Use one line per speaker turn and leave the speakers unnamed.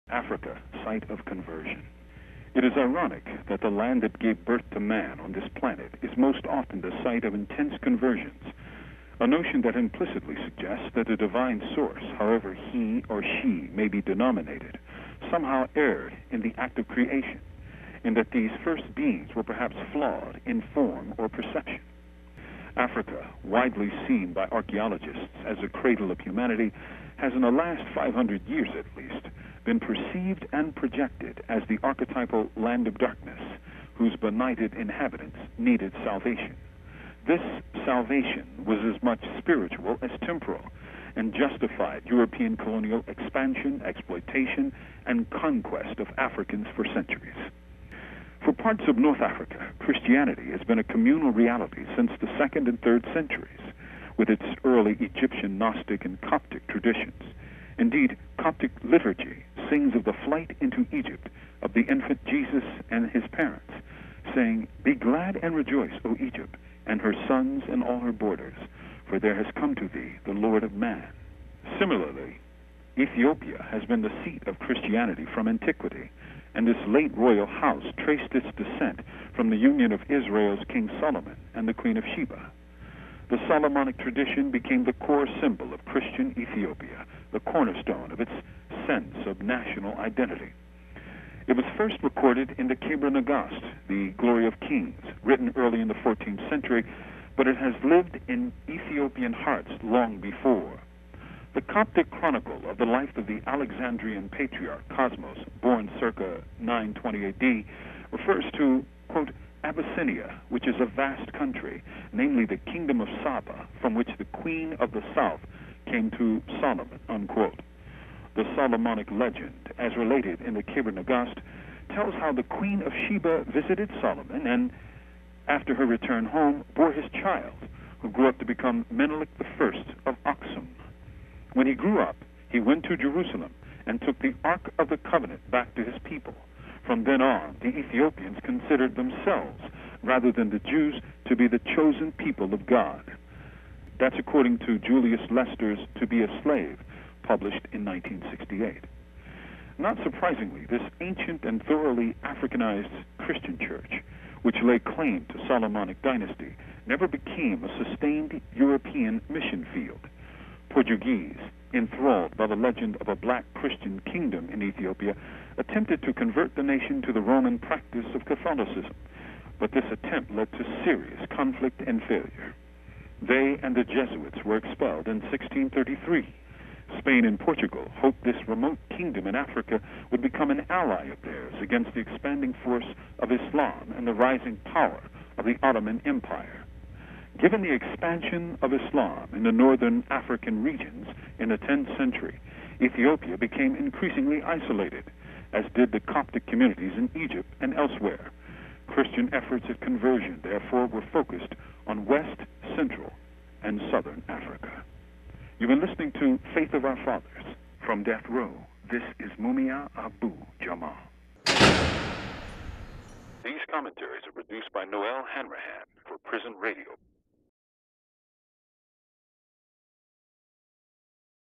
Africa, site of conversion. It is ironic that the land that gave birth to man on this planet is most often the site of intense conversions, a notion that implicitly suggests that the divine source, however he or she may be denominated, somehow erred in the act of creation, and that these first beings were perhaps flawed in form or perception. Africa, widely seen by archaeologists as a cradle of humanity, has in the last 500 years at least been perceived and projected as the archetypal land of darkness, whose benighted inhabitants needed salvation. This salvation was as much spiritual as temporal, and justified European colonial expansion, exploitation, and conquest of Africans for centuries. For parts of North Africa, Christianity has been a communal reality since the 2nd and 3rd centuries, with its early Egyptian Gnostic and Coptic traditions. Indeed, Coptic liturgy sings of the flight into Egypt of the infant Jesus and his parents, saying, "Be glad and rejoice, O Egypt, and her sons and all her borders, for there has come to thee the Lord of man." Similarly, Ethiopia has been the seat of Christianity from antiquity, and this late royal house traced its descent from the union of Israel's King Solomon and the Queen of Sheba. The Solomonic tradition became the core symbol of Christian Ethiopia, the cornerstone of its sense of national identity. It was first recorded in the Kebra Nagast, the Glory of Kings, written early in the 14th century, but it has lived in Ethiopian hearts long before. The Coptic chronicle of the life of the Alexandrian patriarch Cosmos, born circa 920 AD, refers to, quote, Abyssinia, which is a vast country, namely the kingdom of Saba, from which the queen of the south came to Solomon, unquote. The Solomonic legend, as related in the Kebra Nagast, tells how the queen of Sheba visited Solomon and, after her return home, bore his child, who grew up to become Menelik I of Aksum. When he grew up, he went to Jerusalem and took the Ark of the Covenant back to his people. From then on, the Ethiopians considered themselves, rather than the Jews, to be the chosen people of God. That's according to Julius Lester's To Be a Slave, published in 1968. Not surprisingly, this ancient and thoroughly Africanized Christian church, which lay claim to Solomonic dynasty, never became a sustained European mission field. Portuguese, enthralled by the legend of a black Christian kingdom in Ethiopia, attempted to convert the nation to the Roman practice of Catholicism, but this attempt led to serious conflict and failure. They and the Jesuits were expelled in 1633. Spain and Portugal hoped this remote kingdom in Africa would become an ally of theirs against the expanding force of Islam and the rising power of the Ottoman Empire. Given the expansion of Islam in the northern African regions in the 10th century, Ethiopia became increasingly isolated, as did the Coptic communities in Egypt and elsewhere. Christian efforts at conversion, therefore, were focused on West, Central, and Southern Africa. You've been listening to Faith of Our Fathers. From Death Row, this is Mumia Abu Jamal. These commentaries are produced by Noel Hanrahan for Prison Radio.